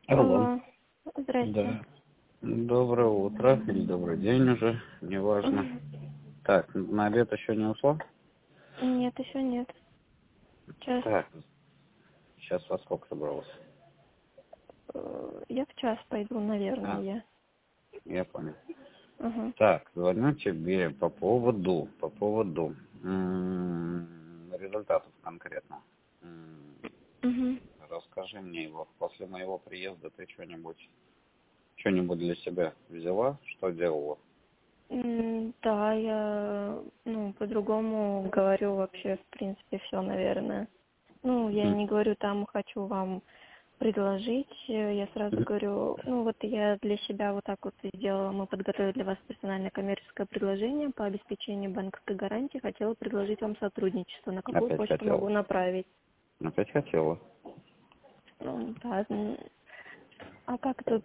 Алло. Алло, здрасте. Да. Доброе утро или добрый день уже, неважно. Так, на обед еще не ушла? Нет, еще нет. Сейчас, Так, сейчас во сколько собралась? я в час пойду, А, наверное. я понял. Ага. Так, звоню тебе по поводу результатов конкретно. Угу. Расскажи мне его. После моего приезда ты что-нибудь для себя взяла? Что делала? Да, я, по-другому говорю вообще, в принципе, все, наверное. Я Мгм. не говорю там, хочу вам предложить, я сразу Мгм. говорю, вот я для себя вот так вот и сделала, мы подготовили для вас персональное коммерческое предложение по обеспечению банковской гарантии, хотела предложить вам сотрудничество, на какую Опять почту хотела. могу направить. Опять хотела. Да, а как тут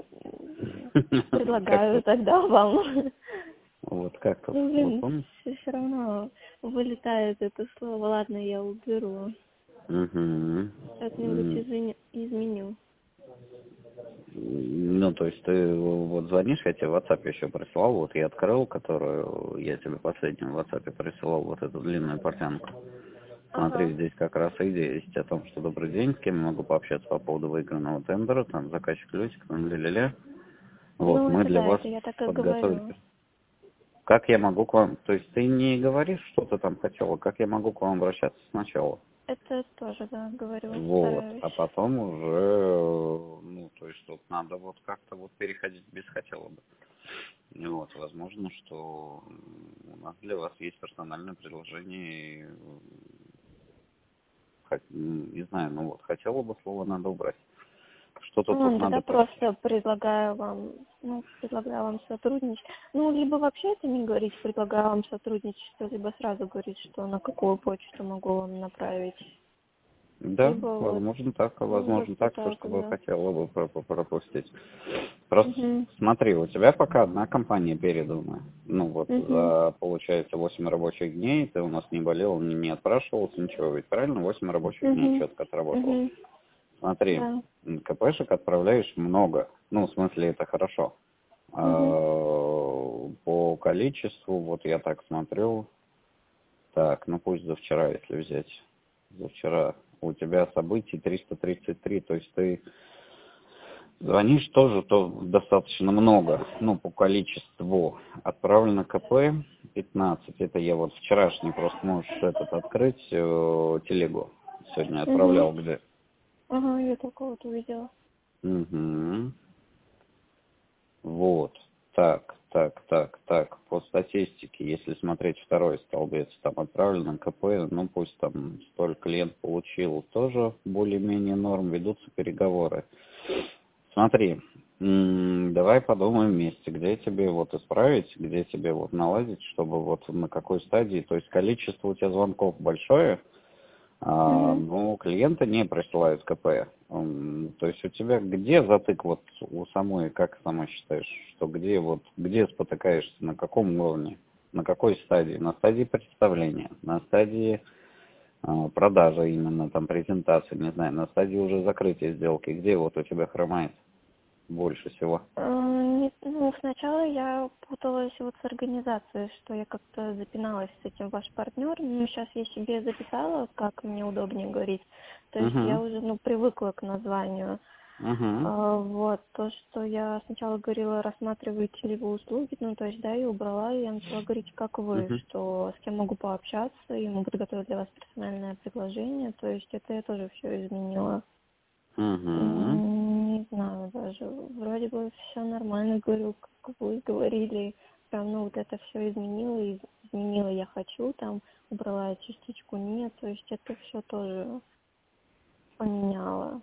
Как предлагаю тут? тогда вам? Вот как тут? Ну, Вот блин, помнишь? все равно вылетает это слово. Ладно, я уберу. Угу. Как-нибудь изменю. Ну, то есть ты вот звонишь, я тебе в WhatsApp еще присылал, вот я открыл, которую я тебе последнюю в WhatsApp присылал, вот эту длинную портянку. Смотри, Ага. здесь как раз идея есть о том, что добрый день, с кем я могу пообщаться по поводу выигранного тендера, там заказчик Лютик, там ля-ля-ля. Вот, Ну, мы это для да, вас это я так и подготовили. говорю. Как я могу к вам, то есть ты не говоришь, что ты там хотела, как я могу к вам обращаться сначала? Это тоже, да, говорю, Вот, стараюсь. а потом уже, то есть тут надо вот как-то вот переходить без хотела бы. И вот, возможно, что у нас для вас есть персональное предложение, и, не знаю, вот, хотела бы слово надо убрать. Что-то тут Тогда надо просто предлагаю вам сотрудничать. Либо вообще это не говорить, предлагаю вам сотрудничество, либо сразу говорить, что на какую почту могу вам направить. Да, Либо вот, возможно так, а возможно как-то так, то, так, что бы да. хотела бы пропустить. Просто Угу. смотри, у тебя пока одна компания передана. Вот Угу. за, получается, 8 рабочих дней ты у нас не болел, не отпрашивался, ничего, ведь правильно? 8 рабочих дней Угу. четко отработал. Угу. Смотри, Да. КПшек отправляешь много. В смысле, это хорошо. Угу. По количеству, вот я так смотрю, так, пусть за вчера, если взять. За вчера у тебя событий 333, то есть ты звонишь тоже то достаточно много, по количеству. Отправлено КП 15, это я вот вчерашний, просто можешь этот открыть телегу. Сегодня Угу. отправлял где. Ага, я такого вот увидела. Угу. Вот. Так. По статистике, если смотреть второй столбец, там отправлено КП, пусть там столько клиент получил, тоже более-менее норм, ведутся переговоры. Смотри, давай подумаем вместе, где тебе вот исправить, где тебе вот наладить, чтобы вот на какой стадии, то есть количество у тебя звонков большое, Угу. но клиенты не присылают КП. То есть у тебя где затык вот у самой, как сама считаешь, что где спотыкаешься, на каком уровне, на какой стадии? На стадии представления, на стадии продажи именно, там презентации, не знаю, на стадии уже закрытия сделки, где вот у тебя хромает больше всего? Сначала я путалась вот с организацией, что я как-то запиналась с этим ваш партнер. Сейчас я себе записала, как мне удобнее говорить. То есть я Угу, уже, привыкла к названию. угу, Вот, то, что я сначала говорила, рассматриваете ли вы услуги, то есть, да, и убрала, и я начала говорить, как вы, угу, что с кем могу пообщаться, и мы подготовили для вас персональное предложение, то есть это я тоже все изменила. угу, Не знаю даже, вроде бы все нормально, говорю, как вы говорили, прям, вот это все изменила, и изменила я хочу, там, убрала я частичку нет, то есть это все тоже поменяла,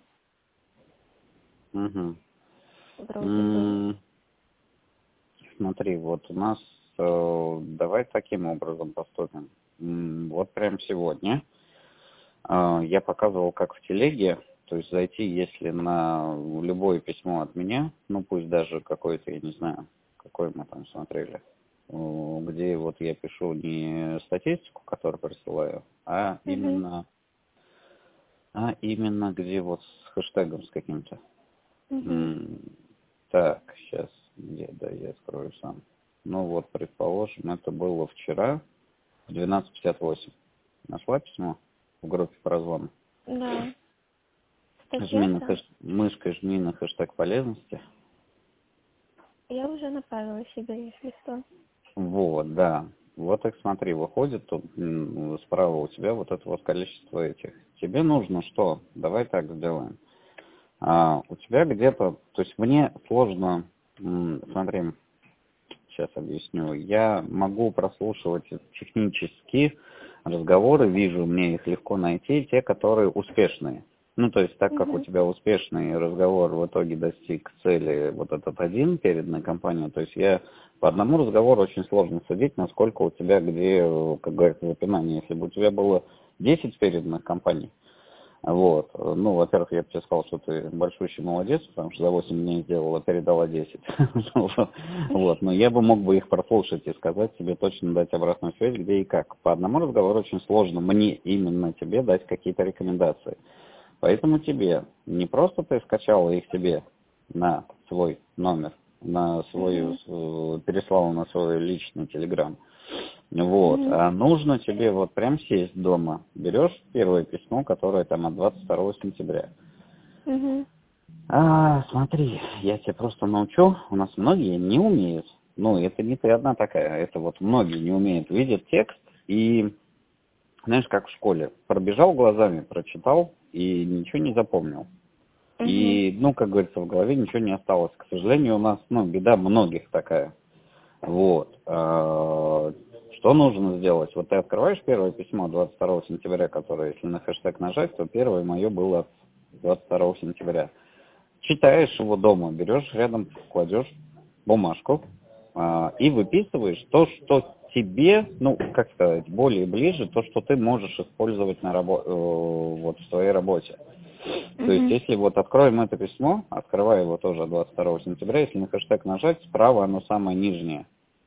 угу. вроде бы. Смотри, вот у нас, давай таким образом поступим. Вот прям сегодня я показывал, как в телеге, то есть зайти, если на любое письмо от меня, пусть даже какое-то, я не знаю, какое мы там смотрели, где вот я пишу не статистику, которую присылаю, Угу. а именно где вот с хэштегом с каким-то. Так, сейчас, да, я скрою сам. Ну вот, предположим, это было вчера в 12:58. Нашла письмо в группе по разлому? Да. Жми на Статья-то? мышкой жми на хэштег полезности. Я уже направила себе, если что. Вот, да. Вот так смотри, выходит тут справа у тебя вот это вот количество этих. Тебе нужно что? Давай так сделаем. У тебя где-то, то есть мне сложно, смотри, сейчас объясню. Я могу прослушивать технически разговоры, вижу, мне их легко найти, те, которые успешные. Ну, то есть, так как у тебя успешный разговор в итоге достиг цели вот этот один переданной компанией, то есть я по одному разговору очень сложно судить, насколько у тебя где, как говорится, запинание. Если бы у тебя было 10 переданных компаний, вот. Ну, во-первых, я бы тебе сказал, что ты большущий молодец, потому что за 8 дней сделала, передала 10. Вот. Но я бы мог бы их прослушать и сказать тебе точно, дать обратную связь, где и как. По одному разговору очень сложно мне именно тебе дать какие-то рекомендации. Поэтому тебе не просто ты скачала их себе на свой номер, на свою, переслала на свой личный телеграм. Вот. А нужно тебе вот прям сесть дома. Берешь первое письмо, которое там от 22 сентября. Смотри, я тебя просто научу. У нас многие не умеют. Ну, это не ты одна такая. Это вот многие не умеют. Видят текст и, знаешь, как в школе. Пробежал глазами, прочитал и ничего не запомнил. И, ну, как говорится, в голове ничего не осталось. К сожалению, у нас, ну, беда многих такая. Вот. Что нужно сделать? Вот ты открываешь первое письмо 22 сентября, которое, если на хэштег нажать, то первое мое было 22 сентября. Читаешь его дома, берешь рядом, кладешь бумажку и выписываешь то, что тебе, ну, как сказать, более ближе, то, что ты можешь использовать на вот в своей работе. То есть, если вот откроем это письмо, открываю его тоже 22 сентября, если на хэштег нажать, справа оно самое нижнее.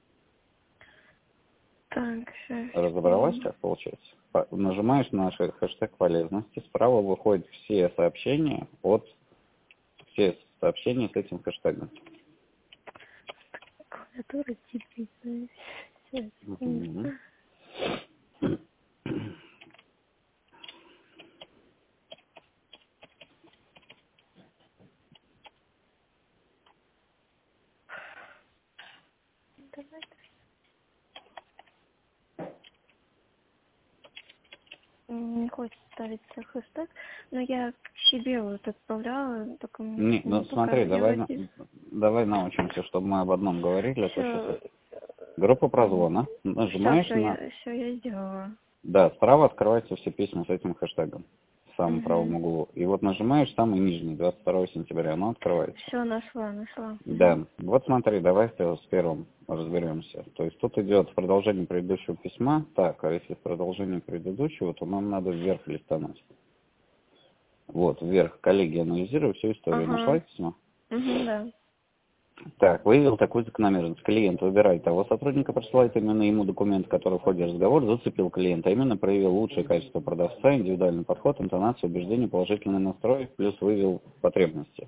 Так, сейчас. Разобралась, как получается? Нажимаешь на хэштег полезности, справа выходят все сообщения с этим хэштегом. Клавиатура типичная. Не хочет ставиться хэштег, но я к себе вот отправляла, только Не, ну смотри, давай научимся, чтобы мы об одном говорили. Группа прозвона. Нажимаешь Все, я сделала. Да, справа открываются все письма с этим хэштегом. В самом правом углу. И вот нажимаешь самый нижний, 22 сентября, оно открывается. Все, нашла. Да. Вот смотри, давай с первым разберемся. То есть тут идет продолжение предыдущего письма. Так, а если в продолжении предыдущего, то нам надо вверх листануть. Вот, вверх. Коллеги, анализируют всю историю. Нашла письмо? Да. Так, выявил такую закономерность. Клиент выбирает того сотрудника, присылает именно ему документ, который в ходе разговора зацепил клиента, а именно проявил лучшее качество продавца, индивидуальный подход, интонацию, убеждение, положительный настрой, плюс выявил потребности.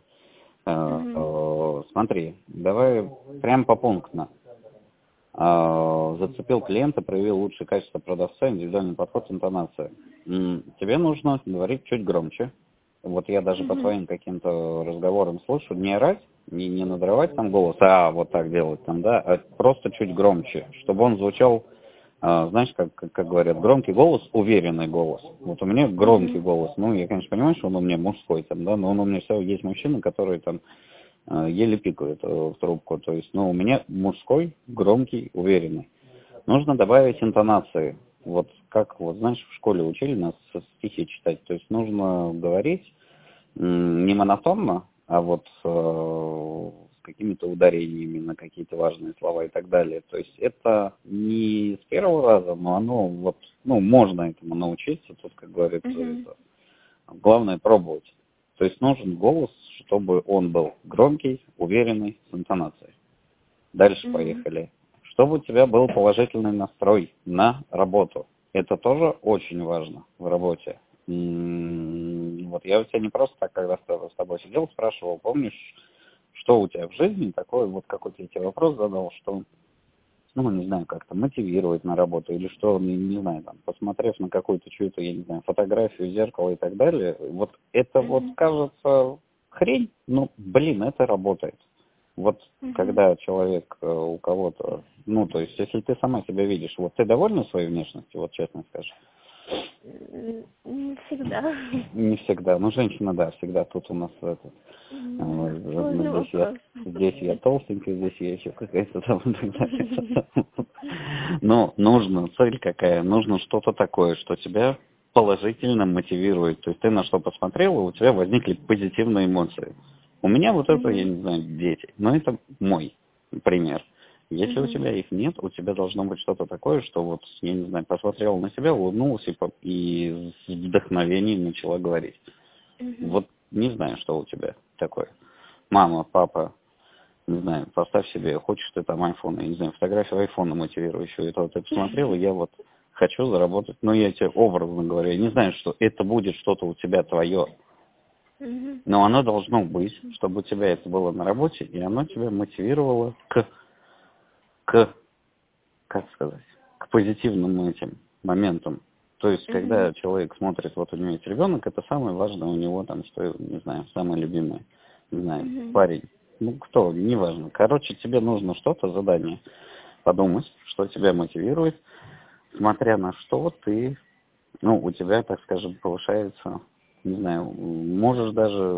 Смотри, давай прям попунктно. Зацепил клиента, проявил лучшее качество продавца, индивидуальный подход, интонация. Тебе нужно говорить чуть громче. Вот я даже по твоим каким-то разговорам слышу, не орать, не надрывать там голос, вот так делать там, да, а просто чуть громче, чтобы он звучал, знаешь, как говорят, громкий голос, уверенный голос. Вот у меня громкий голос, ну, я, конечно, понимаю, что он у меня мужской там, да, но он у меня все, есть мужчины, которые там еле пикают в трубку, то есть, ну, у меня мужской, громкий, уверенный. Нужно добавить интонации. Вот как, вот знаешь, в школе учили нас стихи читать. То есть нужно говорить не монотонно, а вот с какими-то ударениями на какие-то важные слова и так далее. То есть это не с первого раза, но оно вот, ну, можно этому научиться. Тут, как говорится, это, главное пробовать. То есть нужен голос, чтобы он был громкий, уверенный, с интонацией. Дальше поехали. Чтобы у тебя был положительный настрой на работу. Это тоже очень важно в работе. Вот я у тебя не просто так, когда с тобой сидел, спрашивал, помнишь, что у тебя в жизни такое, вот какой-то я тебе вопрос задал, что, ну, не знаю, как-то мотивирует на работу или что, не знаю, там, посмотрев на какую-то чью-то, я не знаю, фотографию, зеркало и так далее, вот это вот кажется хрень, но, блин, это работает. Вот когда человек у кого-то, ну, то есть, если ты сама себя видишь, вот ты довольна своей внешностью, вот честно скажи? Не всегда. Не всегда. Ну, женщина, да, всегда. Тут у нас этот, здесь я толстенькая, здесь я еще какая-то там. Но нужно, цель какая? Нужно что-то такое, что тебя положительно мотивирует. То есть ты на что посмотрела, у тебя возникли позитивные эмоции. У меня вот это, я не знаю, дети. Но это мой пример. Если у тебя их нет, у тебя должно быть что-то такое, что вот, я не знаю, посмотрела на себя, улыбнулась и с вдохновением начала говорить. Вот не знаю, что у тебя такое. Мама, папа, не знаю, поставь себе, хочешь ты там айфон, я не знаю, фотографию айфона мотивирующую. Это вот ты посмотрела, я вот хочу заработать, но я тебе образно говорю, я не знаю, что это будет что-то у тебя твое. Но оно должно быть, чтобы у тебя это было на работе, и оно тебя мотивировало к как сказать, к позитивным этим моментам. То есть, когда человек смотрит, вот у него есть ребенок, это самое важное у него там, что, не знаю, самое любимое, не знаю, парень. Ну, кто, неважно. Короче, тебе нужно что-то, задание, подумать, что тебя мотивирует, смотря на что ты, ну, у тебя, так скажем, повышается, не знаю, можешь даже,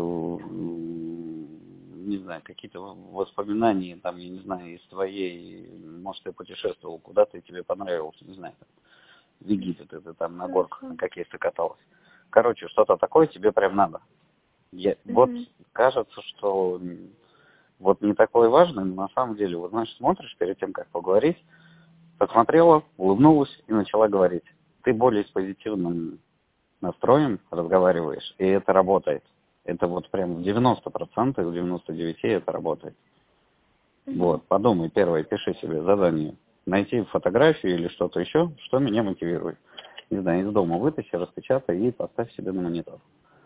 не знаю, какие-то воспоминания, там, я не знаю, из твоей, может, ты путешествовал куда-то, и тебе понравилось, не знаю, в Египет, ты там на горках на каких-то каталась. Короче, что-то такое тебе прям надо. Вот кажется, что вот не такое важное, но на самом деле, вот, знаешь, смотришь перед тем, как поговорить, посмотрела, улыбнулась и начала говорить. Ты более с позитивным настроем разговариваешь, и это работает. Это вот прям в 90%, в 99% это работает. Вот, подумай, первое, пиши себе задание. Найти фотографию или что-то еще, что меня мотивирует. Не знаю, из дома вытащи, распечатай и поставь себе на монитор.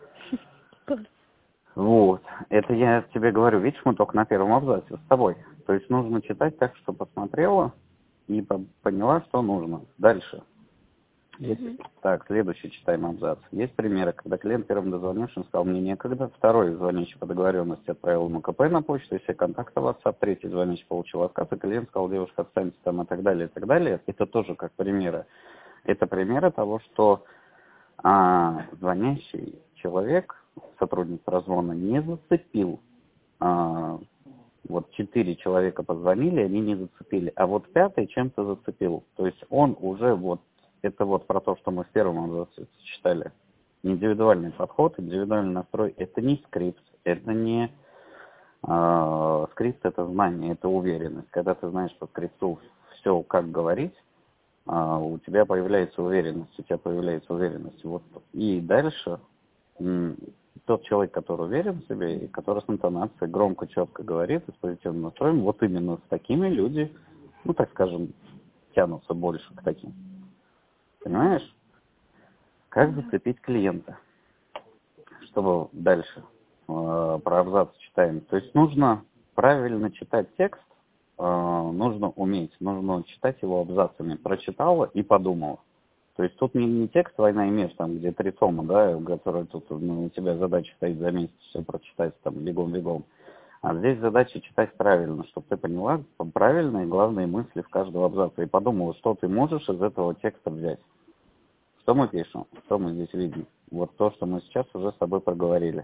Вот, это я тебе говорю, видишь, мы только на первом абзаце с тобой. То есть нужно читать так, что посмотрела и поняла, что нужно. Дальше. Так, следующий читаем абзац. Есть примеры, когда клиент первым дозвонившим сказал, мне некогда, второй звонящий по договоренности отправил ему КП на почту, и все контакты в WhatsApp, третий звонящий получил отказ, и клиент сказал, девушка, отстаньте там и так далее, и так далее. Это тоже как примеры. Это примеры того, что звонящий человек, сотрудник прозвона, не зацепил. Вот 4 человека позвонили, они не зацепили, а вот 5-й чем-то зацепил. То есть он уже вот, это вот про то, что мы в первом абзаце читали. Индивидуальный подход, индивидуальный настрой, это не скрипт, это не скрипт, это знание, это уверенность. Когда ты знаешь по скрипту все, как говорить, у тебя появляется уверенность, Вот. И дальше тот человек, который уверен в себе, и который с интонацией громко, четко говорит и с позитивным настроем, вот именно с такими люди, ну, так скажем, тянутся больше к таким. Понимаешь? Как зацепить клиента? Чтобы дальше про абзац читаем. То есть нужно правильно читать текст, нужно уметь, нужно читать его абзацами. Прочитала и подумала. То есть тут не текст «Война и мир», там, где 3 тома, да, который тут, ну, у тебя задача стоит за месяц все прочитать, там, бегом-бегом. А здесь задача читать правильно, чтобы ты поняла правильные главные мысли в каждом абзаце и подумала, что ты можешь из этого текста взять. Что мы пишем, что мы здесь видим. Вот то, что мы сейчас уже с тобой проговорили.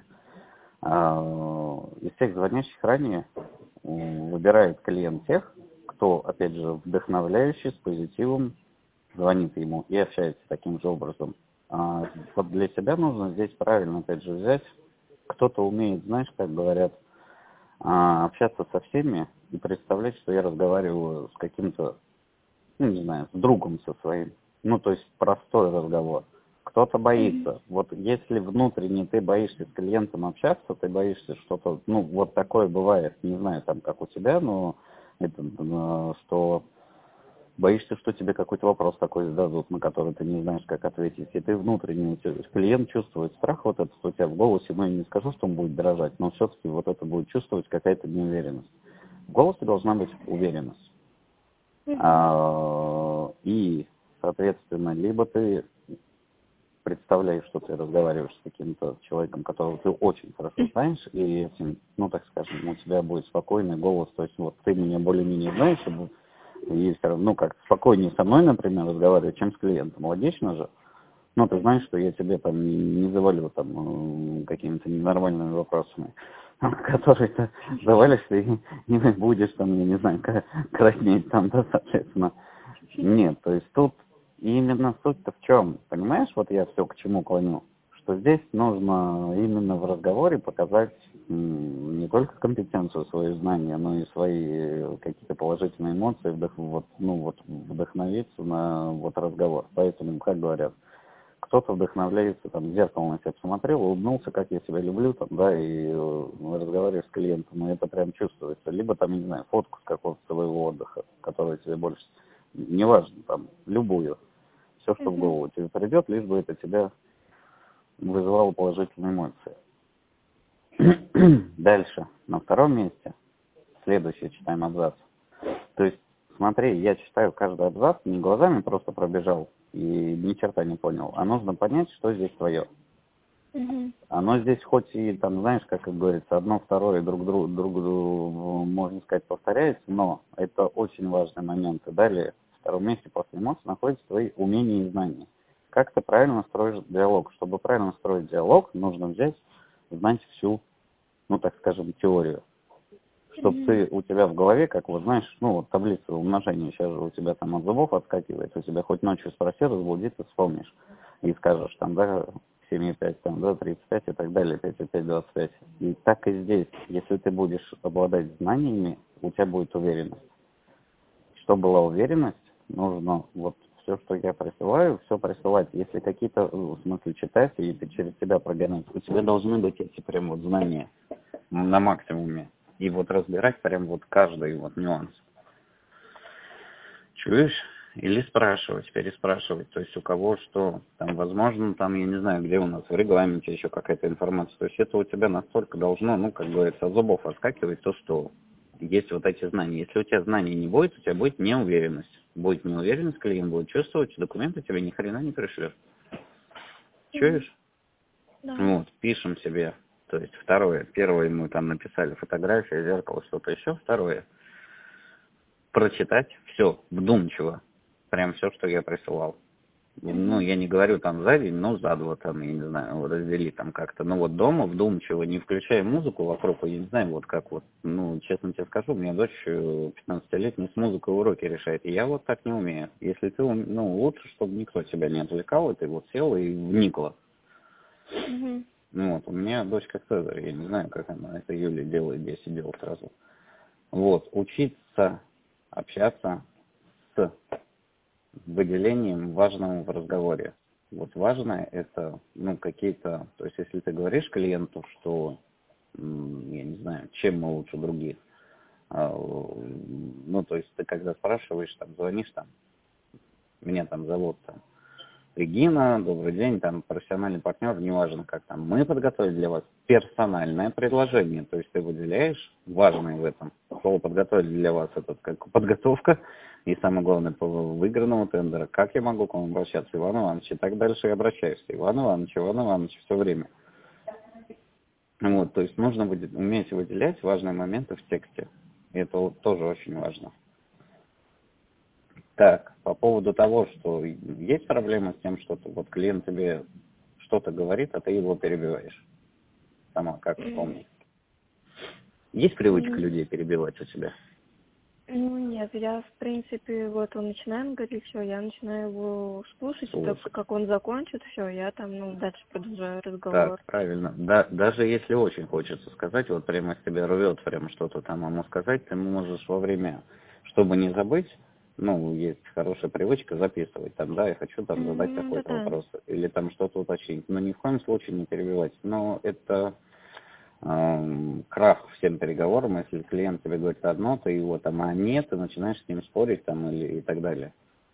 Из всех звонящих ранее выбирает клиент тех, кто, опять же, вдохновляющий, с позитивом, звонит ему и общается таким же образом. Вот для себя нужно здесь правильно, опять же, взять. Кто-то умеет, знаешь, как говорят, общаться со всеми и представлять, что я разговариваю с каким-то, ну, не знаю, с другом со своим. Ну, то есть простой разговор. Кто-то боится. Вот если внутренне ты боишься с клиентом общаться, ты боишься что-то, ну, вот такое бывает, не знаю, там, как у тебя, но это, что Боишься, что тебе какой-то вопрос такой зададут, на который ты не знаешь, как ответить. И ты внутренне, клиент чувствует страх вот этот у тебя в голосе, но я не скажу, что он будет дрожать, но все-таки вот это будет чувствовать какая-то неуверенность. В голосе должна быть уверенность. И, соответственно, либо ты представляешь, что ты разговариваешь с каким-то человеком, которого ты очень хорошо знаешь, и этим, ну, так скажем, у тебя будет спокойный голос, то есть вот ты меня более-менее знаешь, и все равно, ну, как спокойнее со мной, например, разговаривать, чем с клиентом. Логично же? Ну, ты знаешь, что я тебе там не завалю там какими-то ненормальными вопросами, которые ты завалишься и будешь там, я не знаю, краснеть там, да, соответственно. Нет, то есть тут именно суть-то в чем? Понимаешь, вот я все к чему клоню? Что здесь нужно именно в разговоре показать не только компетенцию, свои знания, но и свои какие-то положительные эмоции, вдохновиться на вот разговор. Поэтому, как говорят, кто-то вдохновляется, там, зеркало на себя посмотрел, улыбнулся, как я себя люблю, там, да, и разговариваешь с клиентом, и это прям чувствуется. Либо там, не знаю, фотку с какого-то своего отдыха, который тебе больше, неважно, там, любую, все, что в голову тебе придет, лишь бы это тебя вызывало положительные эмоции. Дальше, на втором месте, следующий читаем абзац. То есть, смотри, я читаю каждый абзац, не глазами просто пробежал и ни черта не понял, а нужно понять, что здесь твое. Оно здесь хоть и, там, знаешь, как говорится, одно, второе друг другу, можно сказать, повторяется, но это очень важный момент. И далее, в втором месте после эмоций находятся твои умения и знания. Как ты правильно строишь диалог? Чтобы правильно строить диалог, нужно знать всю, ну, так скажем, теорию. Чтобы ты у тебя в голове, как вот знаешь, ну вот таблица умножения, сейчас же у тебя там от зубов отскакивает, у тебя хоть ночью спроси, разбуди, ты вспомнишь. И скажешь там, да, 7,5, там, да, 35 и так далее, 5,5, 25. И так и здесь, если ты будешь обладать знаниями, у тебя будет уверенность. Чтобы была уверенность, нужно вот все, что я присылаю, все присылать. Если какие-то, в смысле, читать, и ты через себя прогонять, у тебя должны быть эти прям вот знания на максимуме. И вот разбирать прям вот каждый вот нюанс. Чуешь? Или спрашивать, переспрашивать. То есть у кого что. Там, возможно, там, я не знаю, где у нас в регламенте еще какая-то информация. То есть это у тебя настолько должно, ну, как говорится, от зубов отскакивать, то, что есть вот эти знания. Если у тебя знаний не будет, у тебя будет неуверенность. Будет неуверенность, клиент будет чувствовать, документы тебе ни хрена не пришлет. Чуешь? Да. Вот, пишем себе. То есть второе. Первое мы там написали фотография, зеркало, что-то еще. Второе. Прочитать все вдумчиво. Прям все, что я присылал. Ну, я не говорю там за день, но за два там, я не знаю, раздели там как-то. Но вот дома вдумчиво, не включая музыку вокруг, я не знаю, вот как вот, ну, честно тебе скажу, у меня дочь 15-летняя с музыкой уроки решает, и я вот так не умею. Если ты, ну, лучше, чтобы никто тебя не отвлекал, и ты вот села и вникла. Ну, вот, у меня дочь как Цезарь, я не знаю, как она это Юля делает, где сидела сразу. Вот, учиться, общаться с выделением важного в разговоре. Вот важное это, ну, какие-то, то есть если ты говоришь клиенту, что, я не знаю, чем мы лучше других, ну, то есть ты когда спрашиваешь, там, звонишь, там, меня там зовут, там, Регина, добрый день, там, профессиональный партнер, неважно как там, мы подготовили для вас персональное предложение, то есть ты выделяешь важное в этом. Слово подготовили для вас, это как подготовка, и самое главное, по выигранному тендера, как я могу к вам обращаться, Иван Иванович, и так дальше и обращаюсь, Иван Иванович, все время. Вот, то есть нужно уметь выделять важные моменты в тексте, и это вот тоже очень важно. Так, по поводу того, что есть проблема с тем, что вот клиент тебе что-то говорит, а ты его перебиваешь. Сама как вспомни. Есть привычка людей перебивать у тебя? Ну, нет, я, в принципе, вот он начинает говорить, все, я начинаю его слушать, и так как он закончит, все, я там, ну, дальше продолжаю разговор. Так, правильно. Да, даже если очень хочется сказать, вот прямо из тебя рвет прямо что-то там ему сказать, ты можешь во время, чтобы не забыть, ну, есть хорошая привычка записывать, там, да, я хочу там задать какой-то вопрос, или там что-то уточнить, но ни в коем случае не перебивать. Но это крах всем переговорам, если клиент тебе говорит одно, ты его там, а нет, ты начинаешь с ним спорить там или и так далее.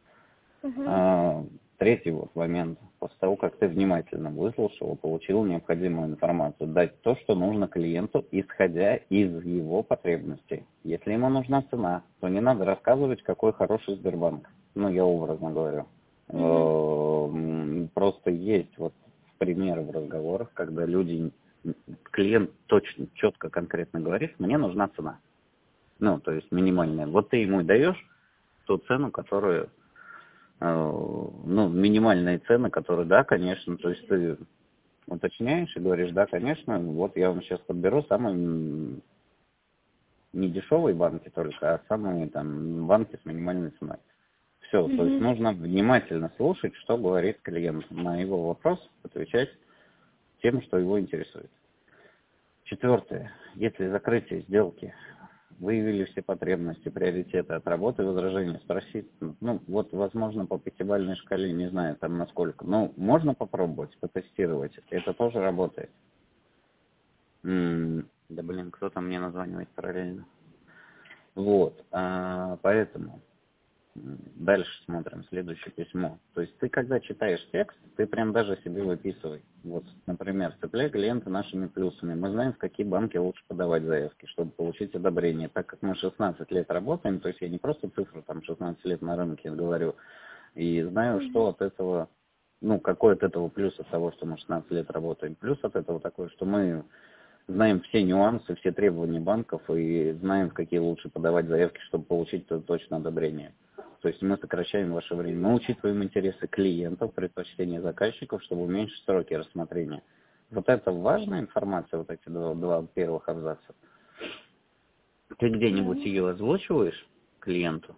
Третий вот момент. После того, как ты внимательно выслушал, получил необходимую информацию, дать то, что нужно клиенту, исходя из его потребностей. Если ему нужна цена, то не надо рассказывать, какой хороший Сбербанк. Ну, я образно говорю. Просто есть вот примеры в разговорах, когда люди, клиент точно, четко, конкретно говорит, мне нужна цена. Ну, то есть минимальная. Вот ты ему даешь ту цену, которую, ну, минимальные цены, которые, да, конечно, то есть ты уточняешь и говоришь, да, конечно, вот я вам сейчас подберу самые не дешевые банки только, а самые там банки с минимальной ценой. Все, то есть нужно внимательно слушать, что говорит клиент, на его вопрос отвечать тем, что его интересует. Четвертое. Если закрытие сделки выявили все потребности, приоритеты, отработай возражения, спросить, ну, вот, возможно, по пятибалльной шкале, не знаю, там, насколько, ну, можно попробовать, потестировать, это тоже работает. Да, блин, кто там мне названивает параллельно. Вот, поэтому дальше смотрим, следующее письмо. То есть ты, когда читаешь текст, ты прям даже себе выписывай. Вот, например, цепляй клиента нашими плюсами. Мы знаем, в какие банки лучше подавать заявки, чтобы получить одобрение. Так как мы 16 лет работаем, то есть я не просто цифру там 16 лет на рынке говорю, и знаю, что от этого, ну, какой от этого плюс от того, что мы 16 лет работаем. Плюс от этого такой, что мы знаем все нюансы, все требования банков и знаем, в какие лучше подавать заявки, чтобы получить точное одобрение. То есть мы сокращаем ваше время. Мы учитываем интересы клиентов, предпочтения заказчиков, чтобы уменьшить сроки рассмотрения. Вот это важная информация, вот эти два первых абзаца. Ты где-нибудь ее озвучиваешь клиенту?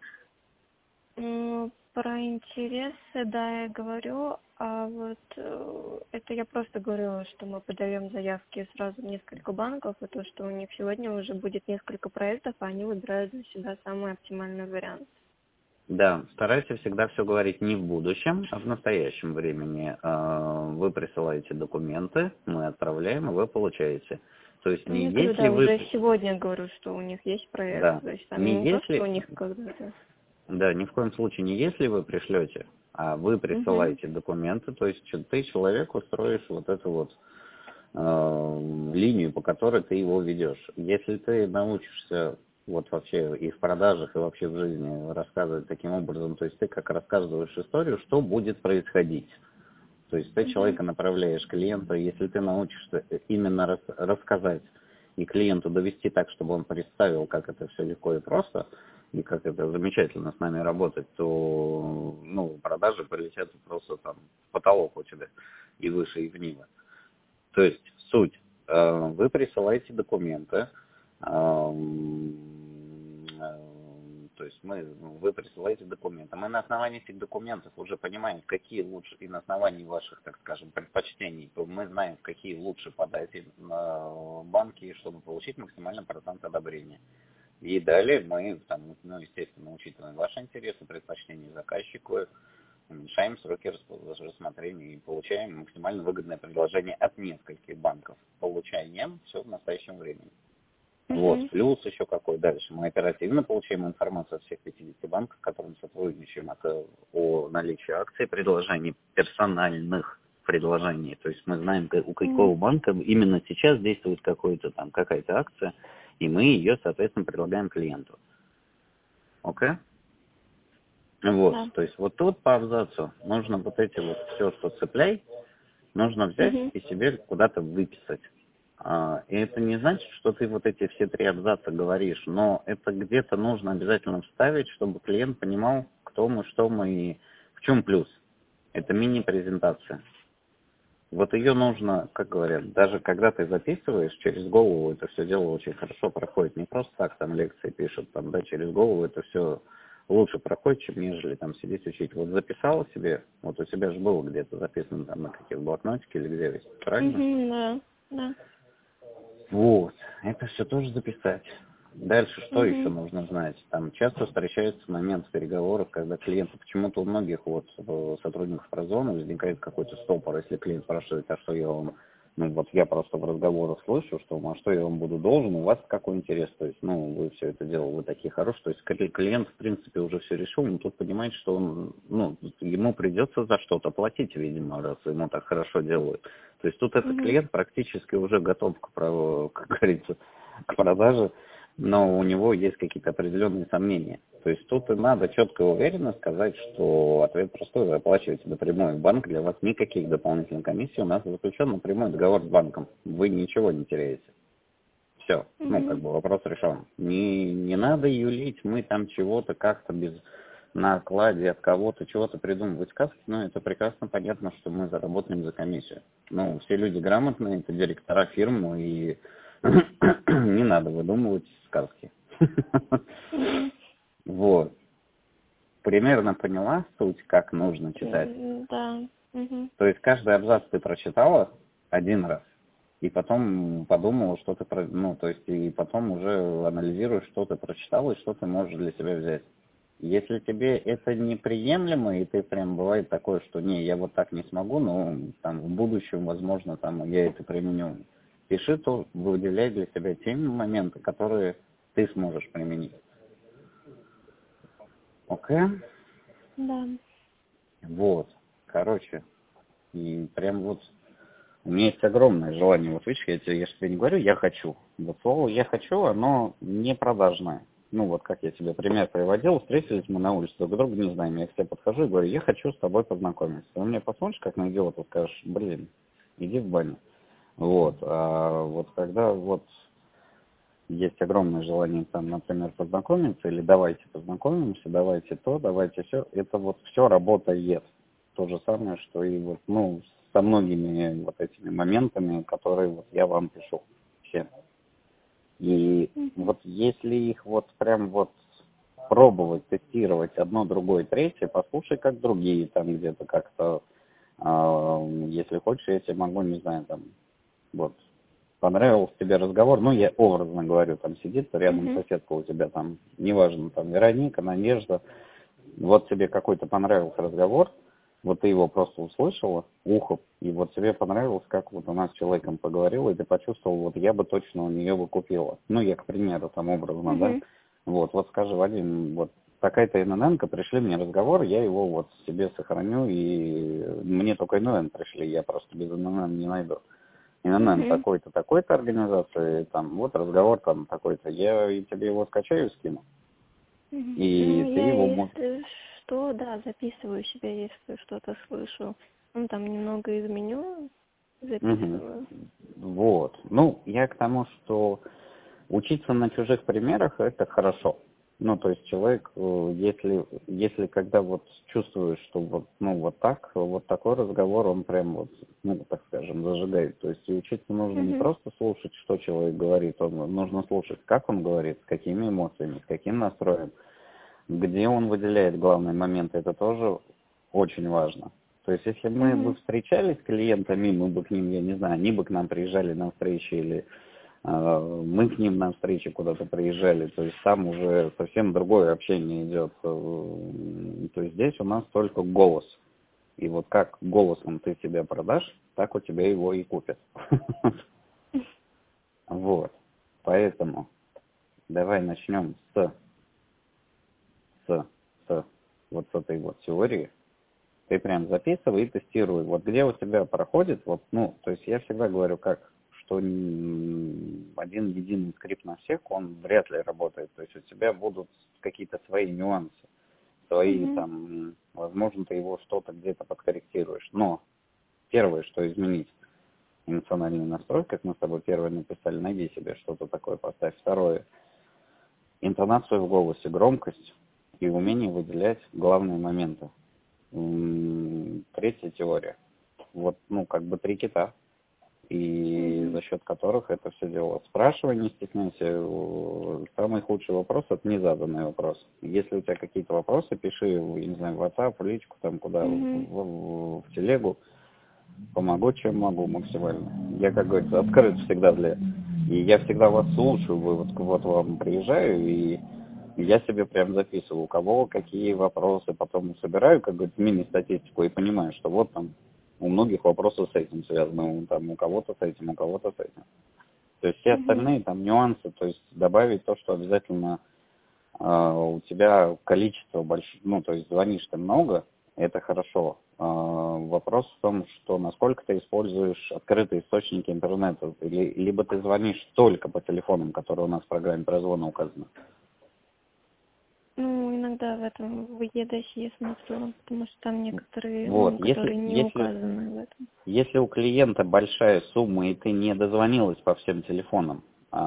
Про интересы, да, я говорю, а вот это я просто говорила, что мы подаем заявки сразу в несколько банков, и то, что у них сегодня уже будет несколько проектов, а они выбирают для себя самый оптимальный вариант. Да, старайся всегда все говорить не в будущем, а в настоящем времени. Вы присылаете документы, мы отправляем, и вы получаете. То есть не Я говорю, если да, вы... уже сегодня говорю, что у них есть проект, Да, то есть там не не то, что у если... них когда-то. Да, ни в коем случае не если вы пришлете, а вы присылаете документы, то есть ты человеку строишь вот эту вот линию, по которой ты его ведешь. Если ты научишься вот вообще и в продажах, и вообще в жизни рассказывать таким образом, то есть ты как рассказываешь историю, что будет происходить. То есть ты человека направляешь клиента, если ты научишься именно рассказать и клиенту довести так, чтобы он представил, как это все легко и просто, и как это замечательно с нами работать, то ну, продажи полетят просто там в потолок у тебя и выше, и вниже. То есть суть. Вы присылаете документы, то есть вы присылаете документы. Мы на основании этих документов уже понимаем, какие лучше, и на основании ваших, так скажем, предпочтений, то мы знаем, какие лучше подать на банки, чтобы получить максимальный процент одобрения. И далее мы, там, ну, естественно, учитываем ваши интересы, предпочтения заказчику, уменьшаем сроки рассмотрения и получаем максимально выгодное предложение от нескольких банков. Получаем все в настоящем времени. Вот, плюс еще какой дальше. Мы оперативно получаем информацию от всех 50 банков, с которыми сотрудничаем, о наличии акций, предложений, персональных предложений. То есть мы знаем, у какого банка именно сейчас действует какая-то акция, и мы ее, соответственно, предлагаем клиенту. Окей? Вот, Да. то есть вот тут по абзацу нужно вот эти вот все, что цепляй, нужно взять и себе куда-то выписать. И это не значит, что ты вот эти все 3 абзаца говоришь, но это где-то нужно обязательно вставить, чтобы клиент понимал, кто мы, что мы и в чем плюс. Это мини-презентация. Вот ее нужно, как говорят, даже когда ты записываешь, через голову это все дело очень хорошо проходит. Не просто так там лекции пишут, там, да, через голову это все лучше проходит, чем нежели там сидеть учить. Вот записала себе, вот у тебя же было где-то записано там на каких блокнотике или где весь, правильно? Да. Вот, это все тоже записать. Дальше что еще нужно знать? Там часто встречается момент в переговорах, когда клиенты, почему-то у многих вот сотрудников Прозоны возникает какой-то стопор, если клиент спрашивает, а что я вам Ну, вот я просто в разговорах слышу, что, а что я вам буду должен, у вас какой интерес, то есть, ну, вы все это дело, вы такие хорошие, то есть клиент, в принципе, уже все решил, но тут понимает, что он, ну, ему придется за что-то платить, видимо, раз ему так хорошо делают. То есть тут этот клиент практически уже готов как говорится, к продаже, но у него есть какие-то определенные сомнения. То есть тут и надо четко и уверенно сказать, что ответ простой, вы оплачиваете напрямую в банк, для вас никаких дополнительных комиссий, у нас заключен напрямую договор с банком, вы ничего не теряете. Все, ну, как бы вопрос решен. Не надо юлить, мы там чего-то как-то без накладе от кого-то чего-то придумывать сказки, но это прекрасно понятно, что мы заработаем за комиссию. Ну, все люди грамотные, это директора фирмы, и не надо выдумывать сказки. Вот. Примерно поняла суть, как нужно читать? Да. То есть каждый абзац ты прочитала один раз, и потом подумала, что ты, ну, то есть и потом уже анализируешь, что ты прочитала и что ты можешь для себя взять. Если тебе это неприемлемо, и ты прям бывает такое, что не, я вот так не смогу, но там в будущем, возможно, там я это применю. Пиши, то выделяй для себя те моменты, которые ты сможешь применить. Окей? Да. Вот. Короче, и прям вот у меня есть огромное желание. Вот видишь, я тебе не говорю, я хочу. Вот слово я хочу, оно не продажное. Ну вот как я тебе пример приводил, встретились мы на улице, друг друга не знаем. Я к тебе подхожу и говорю, я хочу с тобой познакомиться. Ты мне посмотришь, как на идиота, скажешь, блин, иди в баню. Вот. А вот когда вот есть огромное желание там, например, познакомиться, или давайте познакомимся, давайте то, давайте все, это вот все работает. То же самое, что и вот, ну, со многими вот этими моментами, которые вот я вам пишу. Все. И вот если их вот прям вот пробовать, тестировать одно, другое, третье, послушай, как другие там где-то как-то, если хочешь, я тебе могу, не знаю, там, вот, понравился тебе разговор, ну, я образно говорю, там сидит рядом соседка у тебя там, неважно, там, Вероника, Надежда, вот тебе какой-то понравился разговор, вот ты его просто услышала, ухом, и вот тебе понравилось, как вот она с человеком поговорила, и ты почувствовал, вот я бы точно у нее бы купила. Ну, я, к примеру, там образно, да? Вот скажи, Вадим, вот такая-то ИНН-ка, пришли мне разговор, я его вот себе сохраню, и мне только ИНН пришли, я просто без ИНН не найду. ИНН такой-то, такой-то организации, там, вот разговор там такой-то, я и тебе его скачаю и скину. И Ну, ты я, его можешь... если что, да, записываю себя, если что-то слышу. Ну, там немного изменю, записываю. Вот. Ну, я к тому, что учиться на чужих примерах, это хорошо. Ну, то есть человек, если когда вот чувствуешь, что вот, ну, вот так, вот такой разговор, он прям вот, ну, так скажем, зажигает. То есть и учиться нужно не просто слушать, что человек говорит, нужно слушать, как он говорит, с какими эмоциями, с каким настроем, где он выделяет главные моменты, это тоже очень важно. То есть если мы бы встречались с клиентами, мы бы к ним, я не знаю, они бы к нам приезжали на встречи или мы к ним на встречи куда-то приезжали, то есть там уже совсем другое общение идет. То есть здесь у нас только голос. И вот как голосом ты себя продашь, так у тебя его и купят. Вот. Поэтому давай начнем с вот с этой вот теории. Ты прям записывай и тестируй. Вот где у тебя проходит, вот, ну, то есть я всегда говорю, как, что один единый скрипт на всех, он вряд ли работает. То есть у тебя будут какие-то свои нюансы, свои там, возможно, ты его что-то где-то подкорректируешь. Но первое, что изменить, эмоциональный настрой, как мы с тобой первое написали, найди себе что-то такое, поставь. Второе, интонацию в голосе, громкость и умение выделять главные моменты. Третья теория. Вот, ну, как бы 3 кита. И за счет которых это все дело. Спрашивай, не стесняйся. Самый худший вопрос — это незаданный вопрос. Если у тебя какие-то вопросы, пиши, я не знаю, в WhatsApp, в личку, там куда, в телегу. Помогу, чем могу максимально. Я, как говорится, открыт всегда для... И я всегда вас слушаю, вот вам приезжаю, и я себе прям записываю, у кого какие вопросы, потом собираю, как говорится, мини-статистику и понимаю, что вот там У многих вопросы с этим связаны, там у кого-то с этим, у кого-то с этим. То есть все остальные там нюансы, то есть добавить то, что обязательно у тебя количество большое, ну, то есть звонишь ты много, это хорошо. Вопрос в том, что насколько ты используешь открытые источники интернета, либо ты звонишь только по телефонам, которые у нас в программе прозвона указаны. Ну, иногда в этом в EDAS я смотрю, потому что там некоторые, Вот, которые не указаны в этом. Если у клиента большая сумма, и ты не дозвонилась по всем телефонам,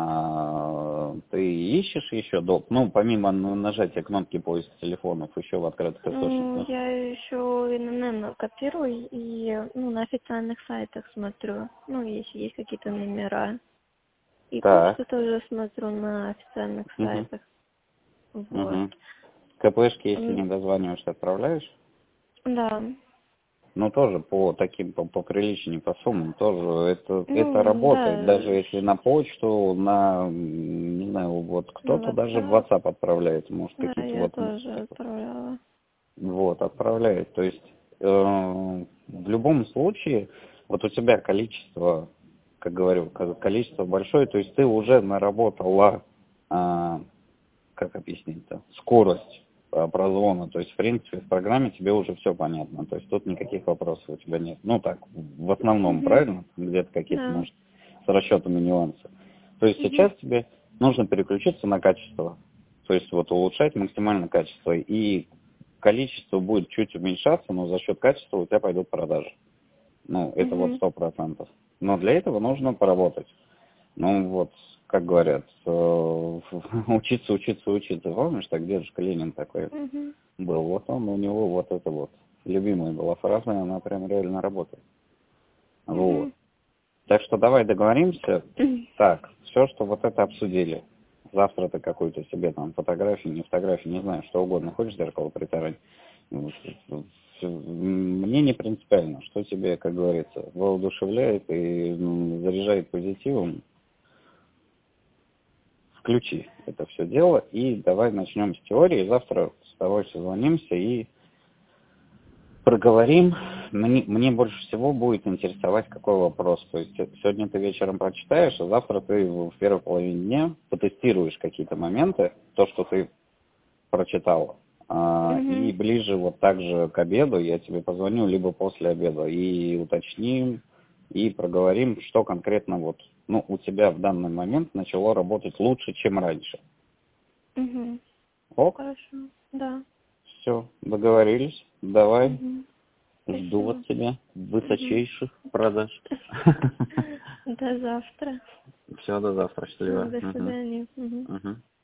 ты ищешь еще доп, ну, помимо нажатия кнопки поиска телефонов, еще в открытых источниках? Я еще ИНН копирую и на официальных сайтах смотрю, если есть какие-то номера. И почту тоже смотрю на официальных сайтах. Вот. КПшки, если не дозваниваешься, отправляешь? Да. Ну, тоже по таким, по приличию, по суммам, тоже это работает. Да. Даже если на почту, не знаю, вот кто-то даже в WhatsApp отправляет, может, да, какие-то я вот... тоже отправляла. Вот, отправляет. То есть, в любом случае, вот у тебя количество, как говорю, количество большое, то есть ты уже наработала, как объяснить-то, скорость прозвона. То есть, в принципе, в программе тебе уже все понятно. То есть тут никаких вопросов у тебя нет. Ну так, в основном, правильно? Где-то какие-то, может, с расчетами нюансы. То есть сейчас тебе нужно переключиться на качество. То есть вот улучшать максимально качество. И количество будет чуть уменьшаться, но за счет качества у тебя пойдут продажи. Ну, это вот 100%. Но для этого нужно поработать. Ну вот, как говорят, учиться. Помнишь, так дедушка Ленин такой был? Вот он, у него вот это вот любимая была фраза, и она прям реально работает. Вот. Так что давай договоримся. Так, все, что вот это обсудили. Завтра ты какую-то себе там фотографию, не фотографию, не знаю, что угодно. Хочешь зеркало притарать? Мне не принципиально, что тебе, как говорится, воодушевляет и заряжает позитивом. Включи это все дело и давай начнем с теории. Завтра с тобой созвонимся и проговорим. Мне больше всего будет интересовать, какой вопрос. То есть сегодня ты вечером прочитаешь, а завтра ты в первой половине дня потестируешь какие-то моменты, то, что ты прочитала. И ближе вот так же к обеду я тебе позвоню, либо после обеда, и уточним, и проговорим, что конкретно вот, у тебя в данный момент начало работать лучше, чем раньше. Ок? Хорошо, да. Все, договорились. Давай. Жду от тебя высочайших продаж. До завтра. Все, до завтра. Счастливо. До свидания.